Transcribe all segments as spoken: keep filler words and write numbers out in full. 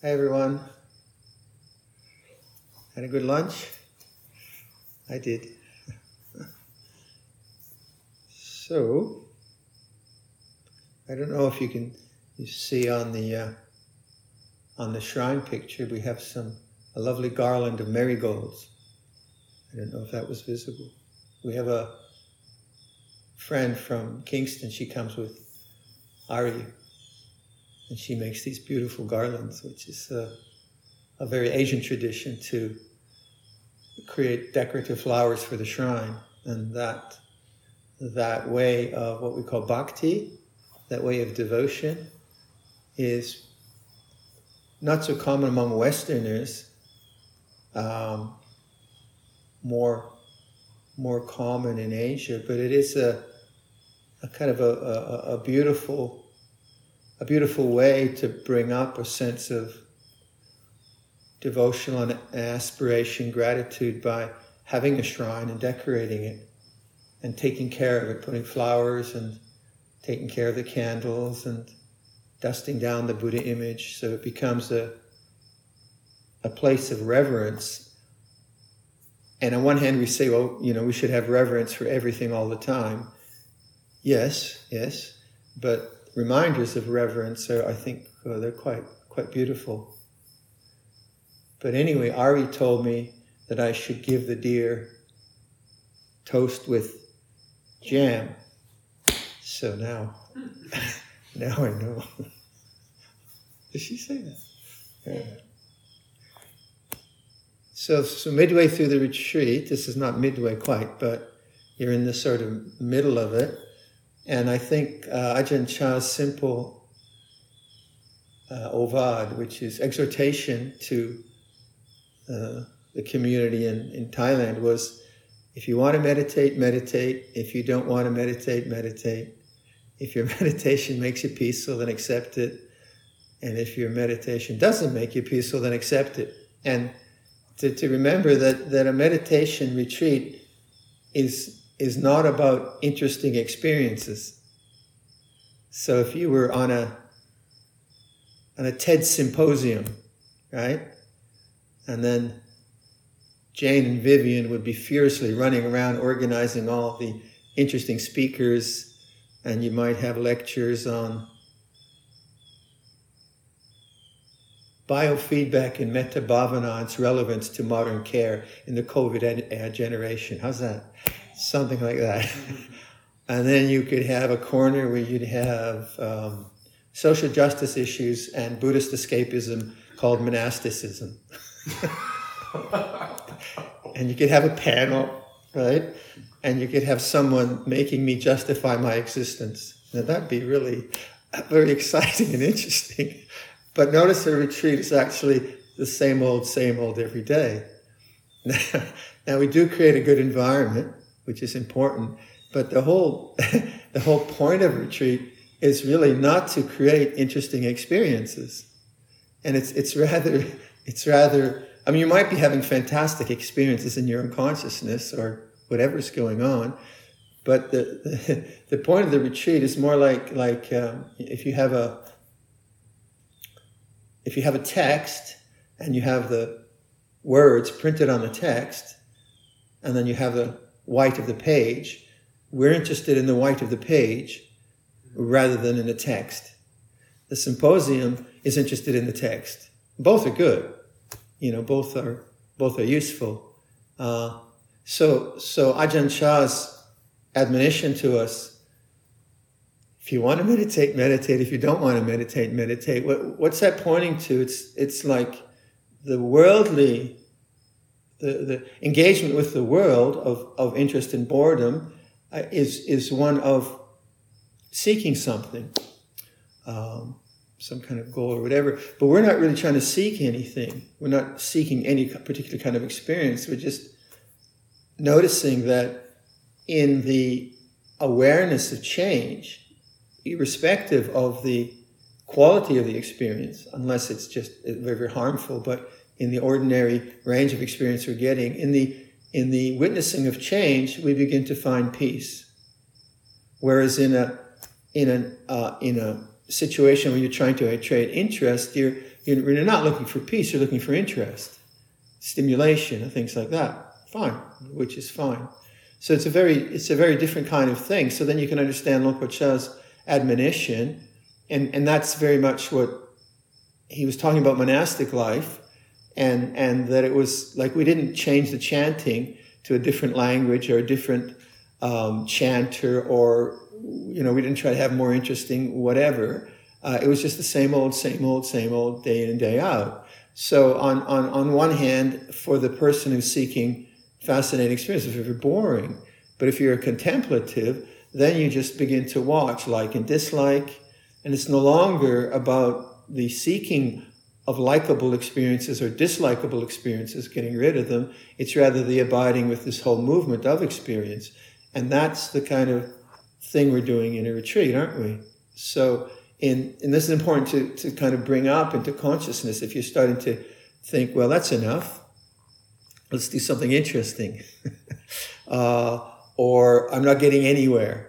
Hi everyone. Had a good lunch? I did. So, I don't know if you can you see on the uh, on the shrine picture we have some a lovely garland of marigolds. I don't know if that was visible. We have a friend from Kingston. She comes with Ari, and she makes these beautiful garlands, which is a, a very Asian tradition to create decorative flowers for the shrine. And that that way of what we call bhakti, that way of devotion, is not so common among Westerners, um, more more common in Asia, but it is a, a kind of a, a, a beautiful a beautiful way to bring up a sense of devotional and aspiration, gratitude by having a shrine and decorating it and taking care of it, putting flowers and taking care of the candles and dusting down the Buddha image so it becomes a a place of reverence. And on one hand we say, well, you know, we should have reverence for everything all the time. Yes, yes, but reminders of reverence are, I think, uh, they're quite quite beautiful. But anyway, Ari told me that I should give the deer toast with jam. So now, now I know. Did she say that? Yeah. So, so midway through the retreat, this is not midway quite, but you're in the sort of middle of it. And I think uh, Ajahn Chah's simple uh, ovad, which is exhortation to uh, the community in, in Thailand, was if you want to meditate, meditate. If you don't want to meditate, meditate. If your meditation makes you peaceful, then accept it. And if your meditation doesn't make you peaceful, then accept it. And to, to remember that, that a meditation retreat is is not about interesting experiences. So if you were on a on a TED symposium, right? And then Jane and Vivian would be furiously running around organizing all the interesting speakers, and you might have lectures on biofeedback and metta bhavana, its relevance to modern care in the COVID ed- ed generation. How's that? Something like that. And then you could have a corner where you'd have um, social justice issues and Buddhist escapism called monasticism. And you could have a panel, right? And you could have someone making me justify my existence. Now that'd be really very exciting and interesting. But notice a retreat is actually the same old, same old every day. Now, now we do create a good environment, which is important, but the whole the whole point of retreat is really not to create interesting experiences. And it's it's rather it's rather I mean you might be having fantastic experiences in your own consciousness or whatever's going on, but the the, the point of the retreat is more like like um, if you have a if you have a text and you have the words printed on the text, and then you have the white of the page, we're interested in the white of the page rather than in the text. The symposium is interested in the text. Both are good. You know, both are both are useful. Uh, so, so Ajahn Chah's admonition to us: if you want to meditate, meditate. If you don't want to meditate, meditate. What, what's that pointing to? It's it's like the worldly. The, the engagement with the world of, of interest and boredom uh, is is one of seeking something, um, some kind of goal or whatever. But we're not really trying to seek anything. We're not seeking any particular kind of experience. We're just noticing that in the awareness of change, irrespective of the quality of the experience, unless it's just very, very harmful, but in the ordinary range of experience we're getting, in the in the witnessing of change, we begin to find peace. Whereas in a in a uh, in a situation where you're trying to attract interest, you're you're not looking for peace, you're looking for interest, stimulation, and things like that. Fine, which is fine. So it's a very it's a very different kind of thing. So then you can understand Luang Por Chah's admonition, and, and that's very much what he was talking about monastic life, and, and that it was like we didn't change the chanting to a different language or a different um, chanter, or, you know, we didn't try to have more interesting whatever. Uh, it was just the same old, same old, same old, day in and day out. So on, on, on one hand, for the person who's seeking fascinating experiences, if you're boring, but if you're a contemplative, then you just begin to watch, like and dislike, and it's no longer about the seeking of likable experiences or dislikable experiences, getting rid of them. It's rather the abiding with this whole movement of experience. And that's the kind of thing we're doing in a retreat, aren't we? So, in, and this is important to, to kind of bring up into consciousness if you're starting to think, well, that's enough. Let's do something interesting. uh, or I'm not getting anywhere.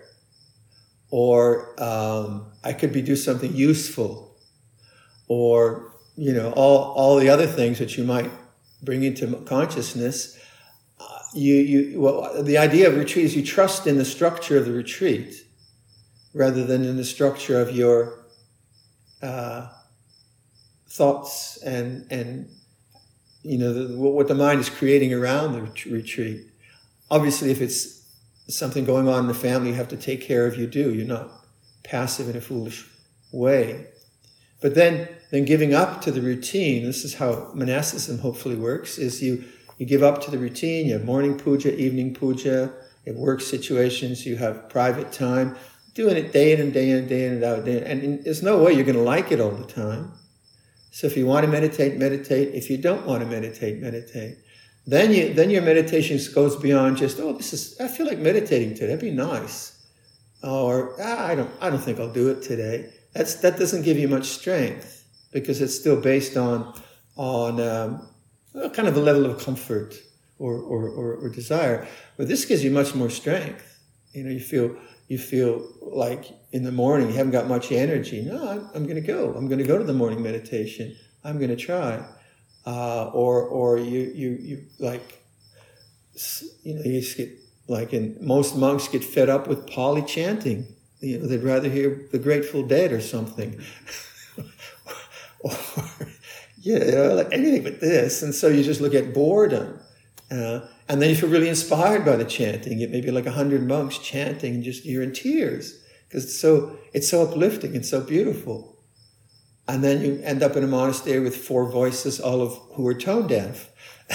Or um, I could be do something useful. Or, you know, all, all the other things that you might bring into consciousness. Uh, you, you, well, the idea of retreat is you trust in the structure of the retreat rather than in the structure of your uh, thoughts and, and you know, the, what the mind is creating around the retreat. Obviously, if it's something going on in the family you have to take care of, you do. You're not passive in a foolish way. But then, then giving up to the routine, this is how monasticism hopefully works, is you, you give up to the routine, you have morning puja, evening puja, you have work situations, you have private time, doing it day in and day in and day in and out, day in, and there's no way you're going to like it all the time. So if you want to meditate, meditate. If you don't want to meditate, meditate. Then you, then your meditation goes beyond just, oh, this is, I feel like meditating today, that'd be nice. Or, ah, I don't, I don't think I'll do it today. That's, that doesn't give you much strength because it's still based on, on um, well, kind of a level of comfort or, or, or, or desire. But this gives you much more strength. You know, you feel, you feel like in the morning you haven't got much energy. No, I'm, I'm going to go. I'm going to go to the morning meditation. I'm going to try. Uh, or, or you, you, you like, you know, you just get, like in, most monks get fed up with Pali chanting. You know, they'd rather hear the Grateful Dead or something. or, yeah, you know, like anything but this. And so you just look at boredom. Uh, and then you feel really inspired by the chanting. It may be like a hundred monks chanting and just, you're in tears. Because it's so, it's so uplifting and so beautiful. And then you end up in a monastery with four voices, all of who are tone deaf.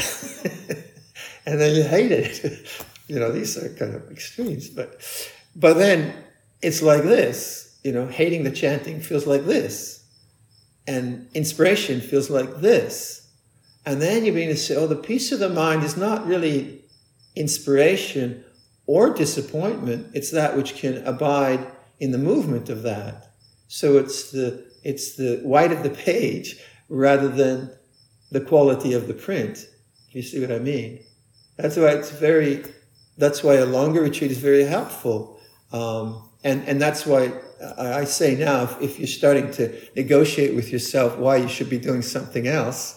And then you hate it. You know, these are kind of extremes. But, but then it's like this, you know, hating the chanting feels like this. And inspiration feels like this. And then you begin to say, oh, the peace of the mind is not really inspiration or disappointment. It's that which can abide in the movement of that. So it's the it's the white of the page rather than the quality of the print. You see what I mean? That's why it's very, that's why a longer retreat is very helpful. Um, and, and that's why I say now, if, if you're starting to negotiate with yourself why you should be doing something else,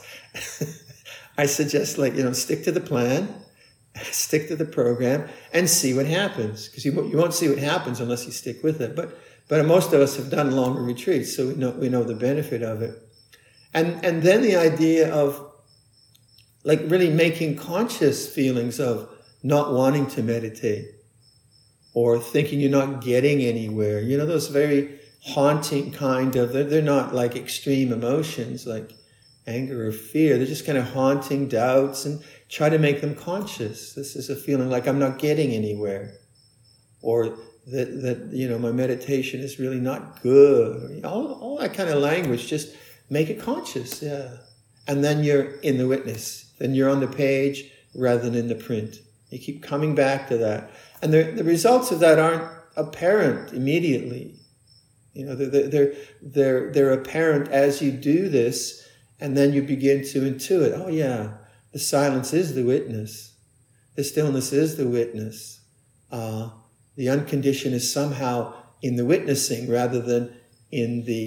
I suggest, like, you know, stick to the plan, stick to the program, and see what happens. Because you, you won't see what happens unless you stick with it. But but most of us have done longer retreats, so we know we know the benefit of it. And and then the idea of, like, really making conscious feelings of not wanting to meditate or thinking you're not getting anywhere. You know, those very haunting kind of, they're, they're not like extreme emotions like anger or fear. They're just kind of haunting doubts, and try to make them conscious. This is a feeling like I'm not getting anywhere, or that, that you know, my meditation is really not good. All, all that kind of language, just make it conscious, yeah. And then you're in the witness. Then you're on the page rather than in the print. You keep coming back to that. And the, the results of that aren't apparent immediately. You know, they're, they're, they're, they're apparent as you do this, and then you begin to intuit, oh yeah, the silence is the witness. The stillness is the witness. Uh, the unconditioned is somehow in the witnessing rather than in the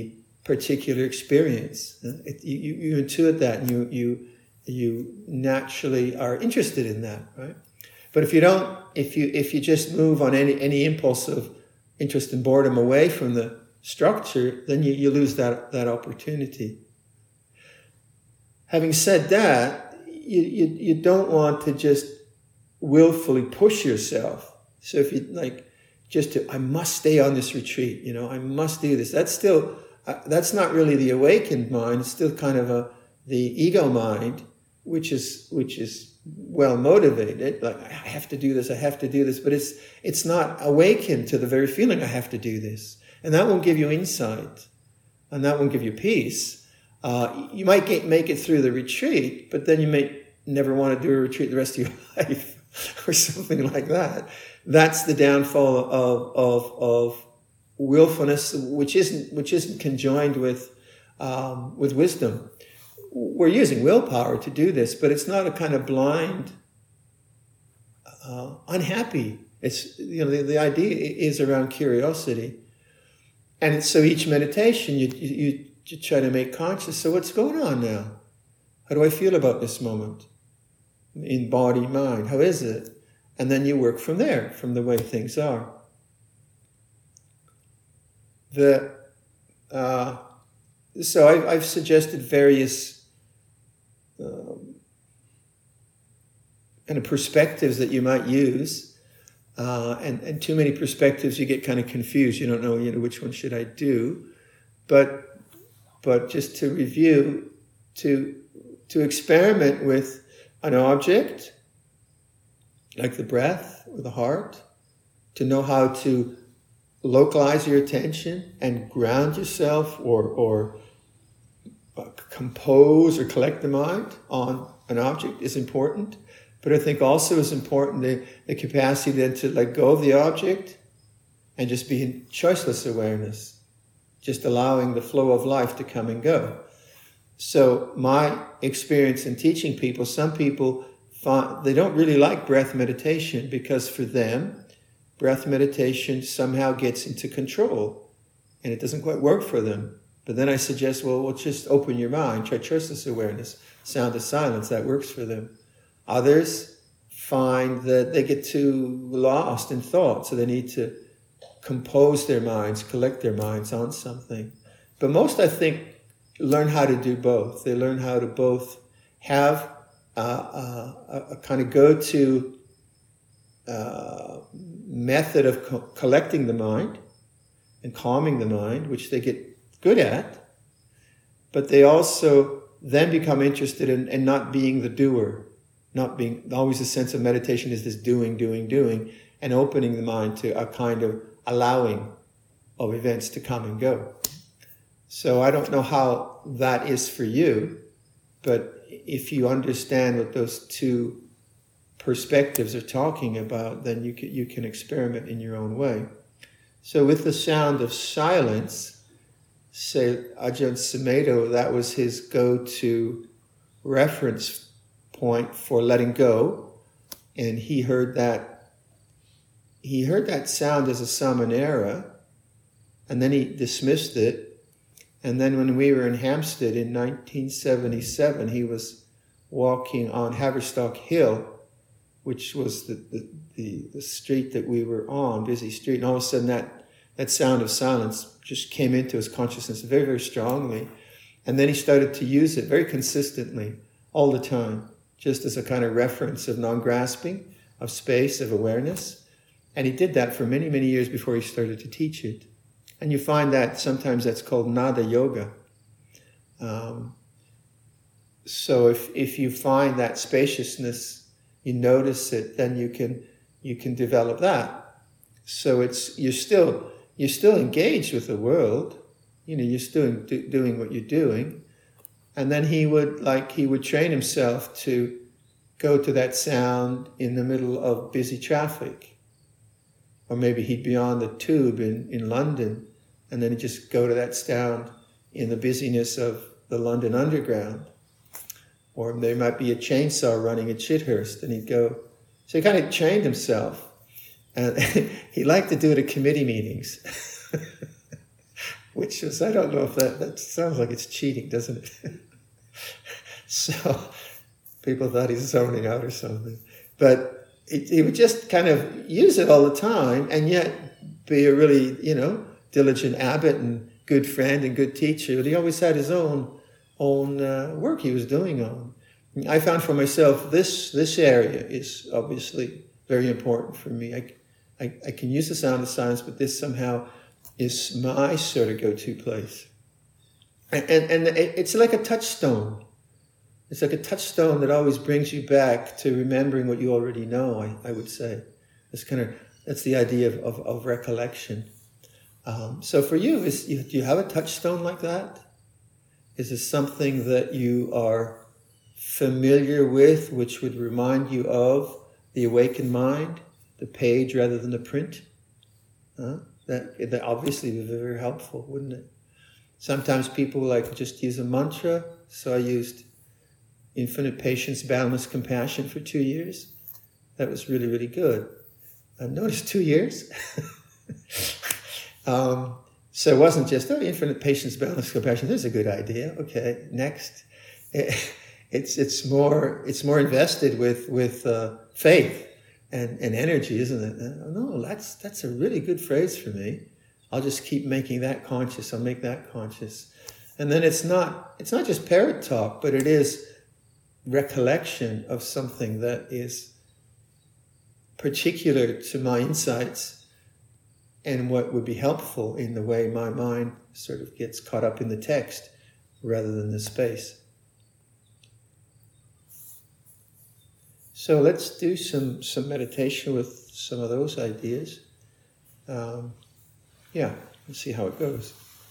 particular experience. It, you, you intuit that, and you you you naturally are interested in that, right? But if you don't, if you if you just move on any any impulse of interest and boredom away from the structure, then you, you lose that that opportunity. Having said that, you, you you don't want to just willfully push yourself. So if you like, just to, I must stay on this retreat, you know, I must do this. That's still, uh, that's not really the awakened mind. It's still kind of a, the ego mind, which is, which is well motivated. Like, I have to do this, I have to do this, but it's, it's not awakened to the very feeling I have to do this. And that won't give you insight, and that won't give you peace. Uh, you might get, make it through the retreat, but then you may never want to do a retreat the rest of your life. Or something like that. That's the downfall of of of willfulness, which isn't which isn't conjoined with um, with wisdom. We're using willpower to do this, but it's not a kind of blind, uh, unhappy. It's, you know, the, the idea is around curiosity, and it's, so each meditation you, you you try to make conscious. So what's going on now? How do I feel about this moment? In body, mind, how is it? And then you work from there, from the way things are. The uh, so I, I've suggested various um, kind of perspectives that you might use, uh, and and too many perspectives, you get kind of confused. You don't know, you know, which one should I do? But but just to review, to to experiment with an object, like the breath or the heart, to know how to localize your attention and ground yourself, or, or compose or collect the mind on an object is important. But I think also is important the, the capacity then to let go of the object and just be in choiceless awareness, just allowing the flow of life to come and go. So my experience in teaching people, some people find they don't really like breath meditation because for them, breath meditation somehow gets into control and it doesn't quite work for them. But then I suggest, well, well just open your mind, try choiceless awareness, sound of silence, that works for them. Others find that they get too lost in thought, so they need to compose their minds, collect their minds on something. But most, I think, learn how to do both. They learn how to both have uh, uh, a, a kind of go-to uh, method of co- collecting the mind and calming the mind, which they get good at, but they also then become interested in, in not being the doer, not being, always a sense of meditation is this doing, doing, doing, and opening the mind to a kind of allowing of events to come and go. So I don't know how that is for you, but if you understand what those two perspectives are talking about, then you can, you can experiment in your own way. So with the sound of silence, say Ajahn Sumedho, that was his go-to reference point for letting go, and he heard that he heard that sound as a samanera, and then he dismissed it. And then when we were in Hampstead in nineteen seventy-seven, he was walking on Haverstock Hill, which was the, the, the, the street that we were on, busy street. And all of a sudden that, that sound of silence just came into his consciousness very, very strongly. And then he started to use it very consistently all the time, just as a kind of reference of non-grasping, of space, of awareness. And he did that for many, many years before he started to teach it. And you find that sometimes that's called nada yoga. Um, so if if you find that spaciousness, you notice it, then you can you can develop that. So it's you're still you're still engaged with the world. You know, you're still do, doing what you're doing. And then he would like he would train himself to go to that sound in the middle of busy traffic. Or maybe he'd be on the tube in, in London, and then he'd just go to that sound in the busyness of the London Underground. Or there might be a chainsaw running at Chithurst, and he'd go. So he kind of trained himself. And he liked to do it at committee meetings. which is, I don't know if that, that sounds like it's cheating, doesn't it? So people thought he's zoning out or something. But it, he would just kind of use it all the time and yet be a really, you know, diligent abbot and good friend and good teacher. But he always had his own own uh, work he was doing on. I found for myself this this area is obviously very important for me. I, I, I can use the sound of silence, but this somehow is my sort of go-to place. And, and, and it's like a touchstone. It's like a touchstone that always brings you back to remembering what you already know, I, I would say. It's kind of, that's the idea of, of, of recollection. Um, so for you, is you, do you have a touchstone like that? Is this something that you are familiar with, which would remind you of the awakened mind, the page rather than the print? Huh? That, that obviously would be very helpful, wouldn't it? Sometimes people like just use a mantra, so I used infinite patience, boundless compassion for two years. That was really, really good. I noticed two years. um, so it wasn't just, oh, infinite patience, boundless compassion. There's a good idea. Okay, next. It, it's it's more it's more invested with with uh, faith and, and energy, isn't it? Uh, no, that's that's a really good phrase for me. I'll just keep making that conscious. I'll make that conscious, and then it's not it's not just parrot talk, but it is recollection of something that is particular to my insights and what would be helpful in the way my mind sort of gets caught up in the text rather than the space. So let's do some, some meditation with some of those ideas. Um, yeah, let's see how it goes.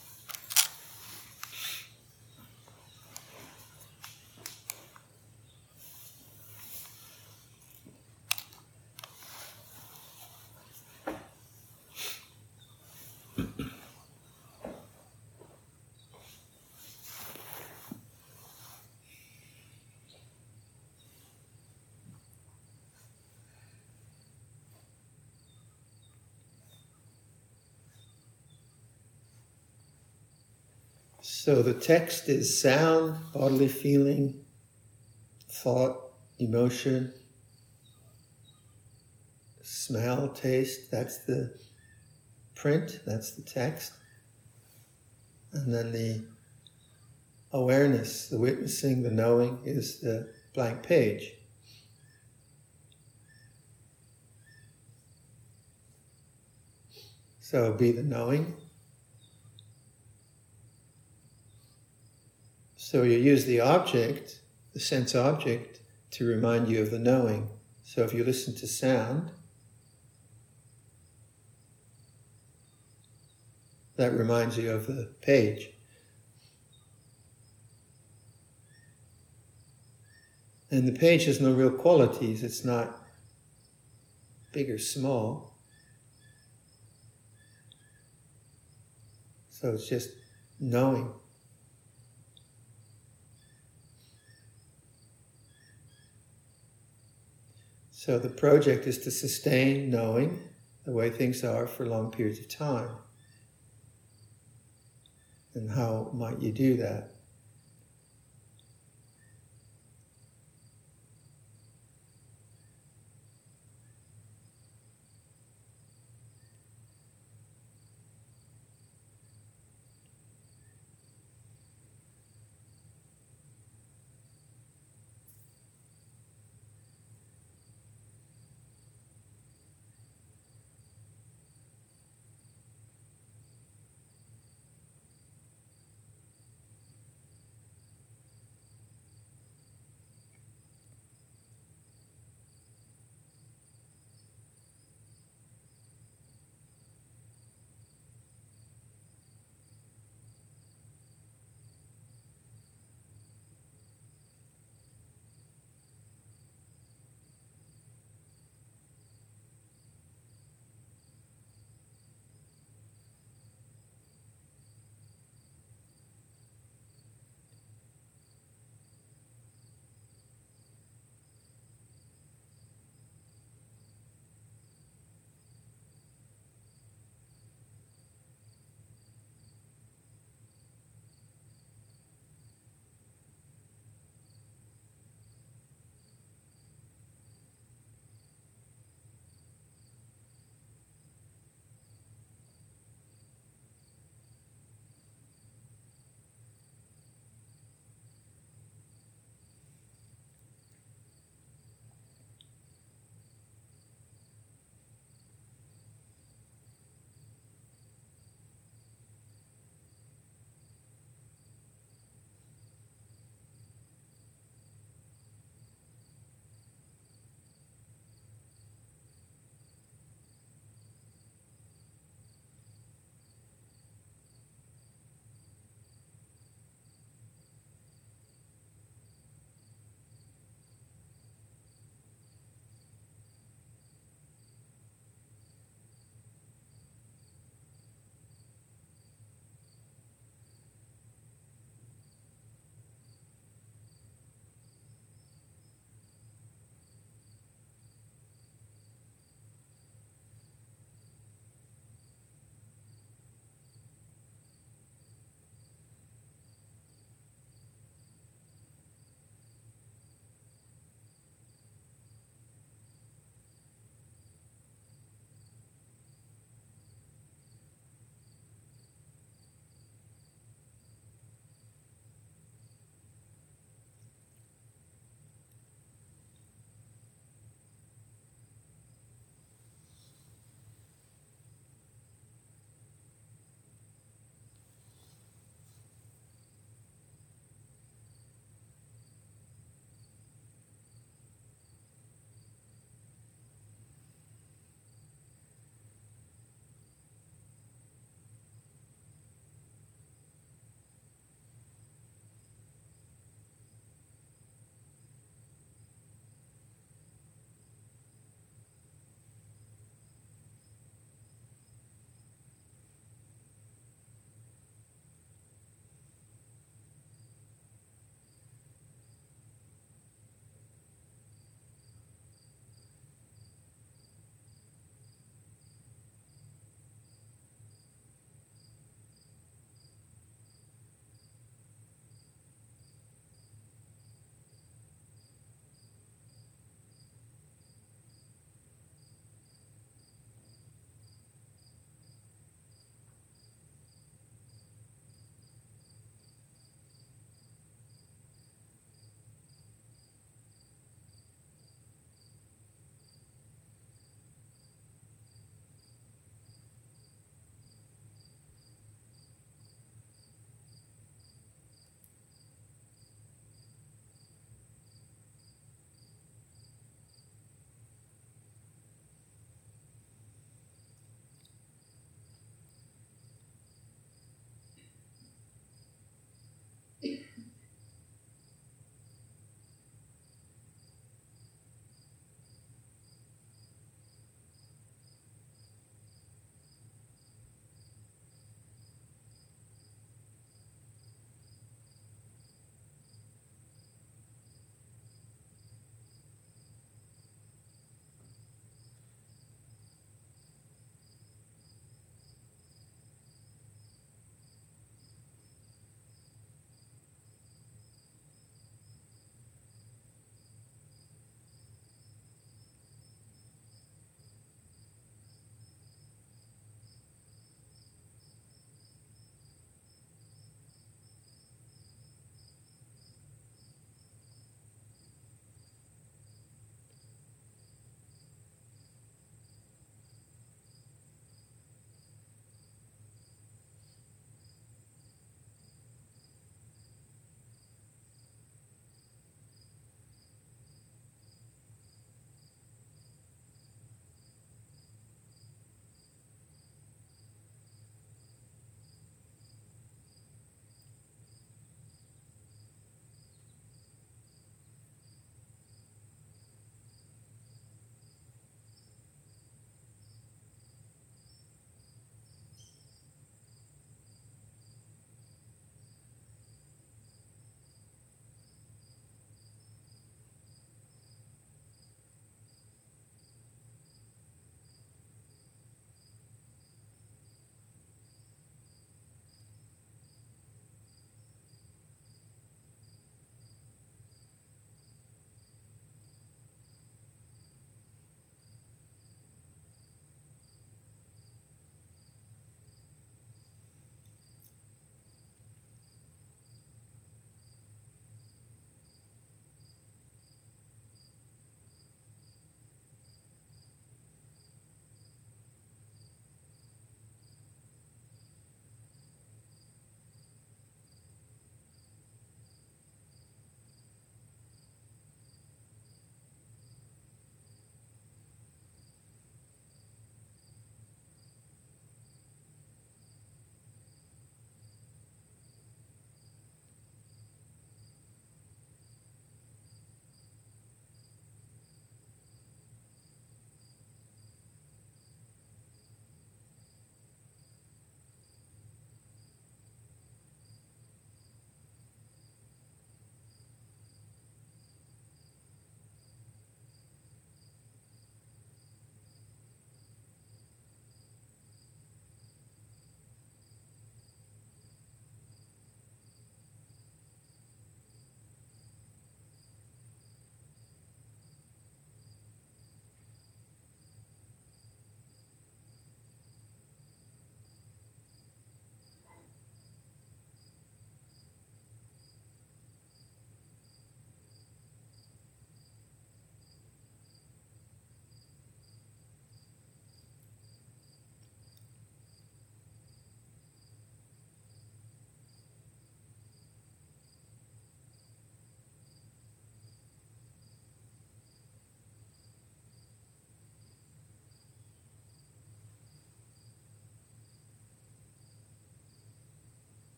So the text is sound, bodily feeling, thought, emotion, smell, taste. That's the print, that's the text. And then the awareness, the witnessing, the knowing is the blank page. So be the knowing. So you use the object, the sense object, to remind you of the knowing. So if you listen to sound, that reminds you of the page. And the page has no real qualities. It's not big or small. So it's just knowing. So the project is to sustain knowing the way things are for long periods of time. And how might you do that?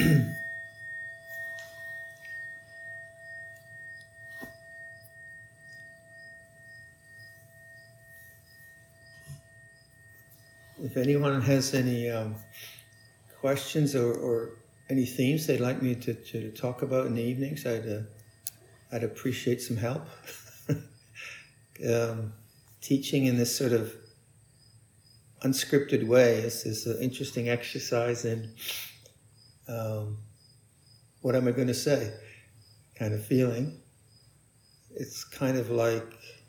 If anyone has any um, questions or, or any themes they'd like me to, to talk about in the evenings, I'd uh, I'd appreciate some help. um, teaching in this sort of unscripted way is, is an interesting exercise in um, what am I going to say kind of feeling. It's kind of like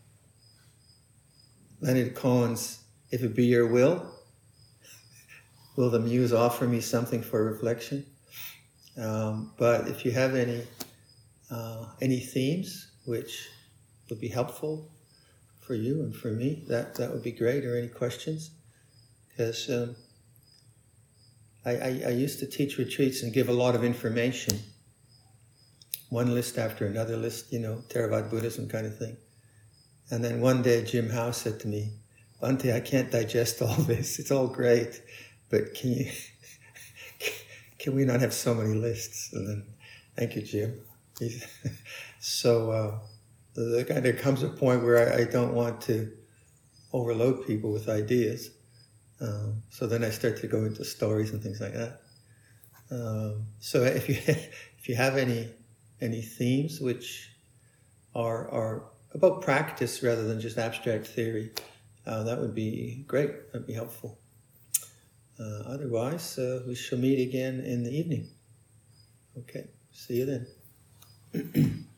Leonard Cohen's "If it be your will, will the muse offer me something for reflection?" Um, but if you have any uh, any themes which would be helpful for you and for me, that, that would be great. Or any questions? Because um, I, I, I used to teach retreats and give a lot of information. One list after another list, you know, Theravada Buddhism kind of thing. And then one day Jim Howe said to me, "Bhante, I can't digest all this. It's all great, but can you, can we not have so many lists?" And then, thank you, Jim. He's, so uh, there kind of comes a point where I, I don't want to overload people with ideas. Um, so then I start to go into stories and things like that. Um, so if you if you have any any themes which are are about practice rather than just abstract theory, uh, that would be great. That'd be helpful. Uh, otherwise, uh, we shall meet again in the evening. Okay, see you then.